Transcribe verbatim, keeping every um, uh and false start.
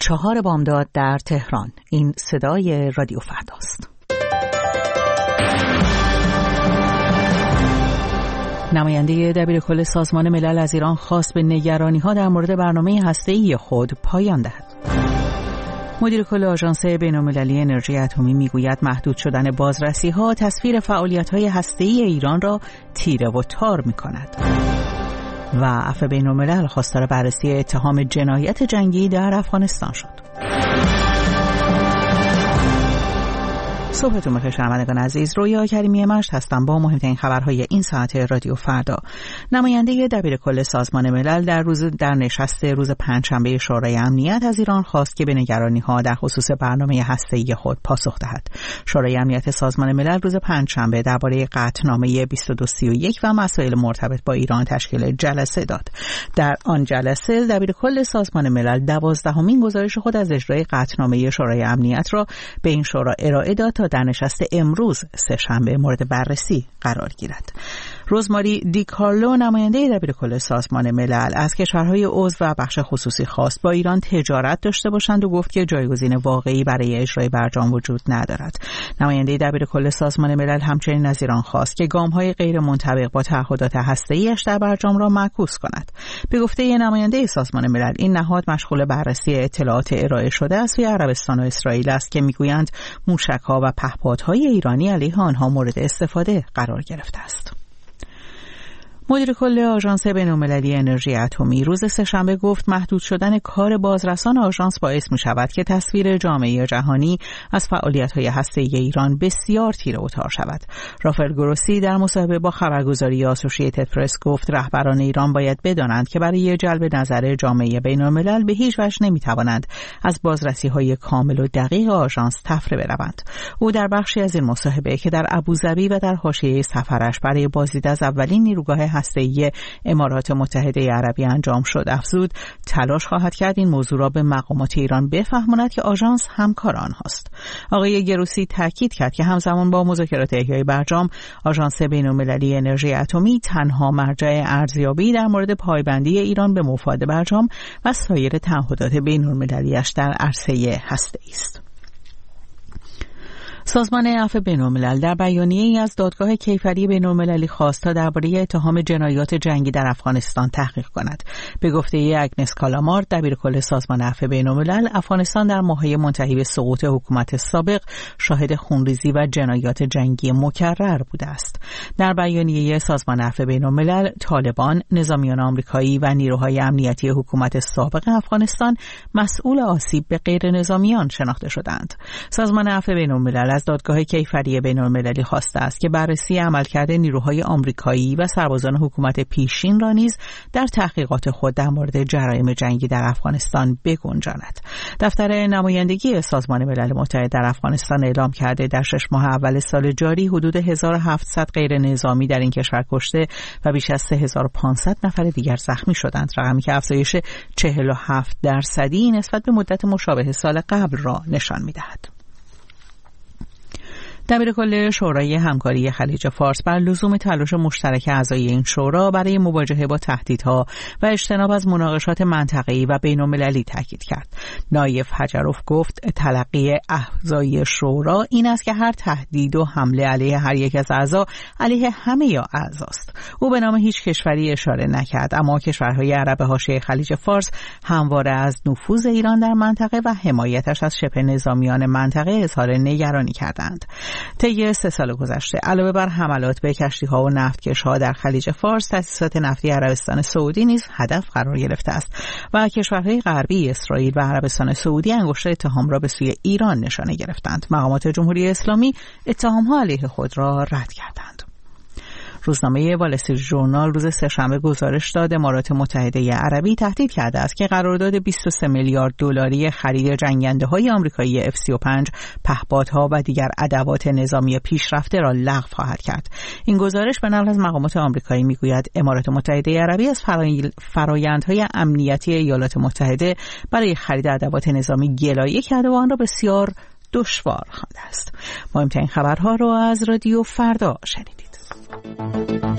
چهار بامداد در تهران. این صدای رادیو فرداست. نماینده دبیرکل سازمان ملل از ایران خواست به نگرانی‌ها در مورد برنامه هسته‌ای خود پایان دهد. مدیر کل آژانس بین‌المللی انرژی اتمی میگوید محدود شدن بازرسی‌ها تصویر فعالیت‌های هسته‌ای ایران را تیره و تار می‌کند. و عفو بین‌الملل خواستار بررسی اتهام جنایت جنگی در افغانستان شد. صبحتون بخیر شنوندگان عزیز، رویا کریمی مشت هستم با مهمترین خبرهای این ساعت رادیو فردا. نماینده دبیرکل سازمان ملل در روز در نشست روز پنجشنبه شورای امنیت از ایران خواست که به نگرانی‌ها در خصوص برنامه هسته‌ای خود پاسخ دهد. شورای امنیت سازمان ملل روز پنجشنبه درباره قطعنامه بیست و دو سی و یک و مسائل مرتبط با ایران تشکیل جلسه داد. در آن جلسه دبیرکل سازمان ملل دوازدهمین گزارش خود از اجرای قطعنامه شورای امنیت را به این شورا ارائه داد تا در نشست امروز سه‌شنبه مورد بررسی قرار گیرد. روزماری دی کارلو نماینده دبیرکل سازمان ملل از کشورهای عضو و بخش خصوصی خواست با ایران تجارت داشته باشند و گفت که جایگزین واقعی برای اجرای برجام وجود ندارد. نماینده دبیرکل سازمان ملل همچنین از ایران خواست که گام‌های غیر منطبق با تعهدات هسته‌ای‌اش در برجام را معکوس کند. به گفته نماینده سازمان ملل این نهاد مشغول بررسی اطلاعات ارائه شده از سوی عربستان و اسرائیل است که میگویند موشک‌ها و پهپادهای ایرانی علیه آنها مورد استفاده قرار گرفته است. مدیر کل آژانس بین‌المللی انرژی اتمی روز سه‌شنبه گفت محدود شدن کار بازرسان آژانس باعث می شود که تصویر جامعه جهانی از فعالیت‌های هسته‌ای ایران بسیار تیره و تار شود. رافائل گروسی در مصاحبه با خبرگزاری آسوشییتد پرس گفت رهبران ایران باید بدانند که برای جلب نظر جامعه بین‌الملل به هیچ وجه نمی‌توانند از بازرسی‌های کامل و دقیق آژانس تفره بروند. او در بخشی از این مصاحبه که در ابوظبی و در حاشیه سفرش برای بازدید از اولین نیروگاه هسته‌ای امارات متحده عربی انجام شد افزود تلاش خواهد کرد این موضوع را به مقامات ایران بفهماند که آژانس همکار آنهاست. آقای گروسی تاکید کرد که همزمان با مذاکرات احیای برجام آژانس بین‌المللی انرژی اتمی تنها مرجع ارزیابی در مورد پایبندی ایران به مفاد برجام و سایر تعهدات بین‌المللی‌اش در عرصه هسته‌ای است. سازمان عفو بین‌الملل در بیانیه‌ای از دادگاه کیفری بین‌المللی خواست تا درباره اتهام جنایات جنگی در افغانستان تحقیق کند. به گفته اگنس کالامارد دبیرکل سازمان عفو بین‌الملل، افغانستان در ماه‌های منتهی به سقوط حکومت سابق شاهد خونریزی و جنایات جنگی مکرر بوده است. در بیانیه سازمان عفو بین‌الملل، طالبان، نظامیان آمریکایی و نیروهای امنیتی حکومت سابق افغانستان مسئول آسیب به غیر نظامیان شناخته شدند. سازمان عفو بین‌الملل از دادگاه کیفری بین‌المللی خواسته است که بررسی عملکرد نیروهای آمریکایی و سربازان حکومت پیشین را نیز در تحقیقات خود در مورد جرایم جنگی در افغانستان بگنجاند. دفتر نمایندگی سازمان ملل متحد در افغانستان اعلام کرده در شش ماه اول سال جاری حدود هزار و هفتصد غیر نظامی در این کشور کشته و بیش از سه هزار و پانصد نفر دیگر زخمی شدند، رقمی که افزایش چهل و هفت درصدی نسبت به مدت مشابه سال قبل را نشان می‌دهد. دبیرکل شورای همکاری خلیج فارس بر لزوم تلاش مشترک اعضای این شورا برای مواجهه با تهدیدها و اجتناب از مناقشات منطقه‌ای و بین‌المللی تاکید کرد. نایف حجروف گفت تلقی اعضای شورا این است که هر تهدید و حمله علیه هر یک از اعضا علیه همه یا اعضاست. او به نام هیچ کشوری اشاره نکرد، اما کشورهای عرب حاشیه خلیج فارس همواره از نفوذ ایران در منطقه و حمایتش از شبه نظامیان منطقه اظهار نگرانی کردند. طی سه سال گذشته علاوه بر حملات به کشتی‌ها و نفتکش‌ها در خلیج فارس، تأسیسات نفتی عربستان سعودی نیز هدف قرار گرفته است و کشورهای غربی اسرائیل و عربستان سعودی انگشت اتهام را به سوی ایران نشانه گرفتند. مقامات جمهوری اسلامی اتهام‌ها علیه خود را رد کردند. روزنامه وال استریت ژورنال روز سه‌شنبه گزارش داد امارات متحده عربی تهدید کرده است که قرارداد بیست و سه میلیارد دلاری خرید جنگنده‌های آمریکایی اف سی و پنج، پهپادها و دیگر ادوات نظامی پیشرفته را لغو خواهد کرد. این گزارش به نقل از مقامات آمریکایی میگوید امارات متحده عربی از فرآیندهای امنیتی ایالات متحده برای خرید ادوات نظامی گلایه کرده و آن را بسیار دشوار خوانده است. مهمترین خبرها را از رادیو فردا شنیدید.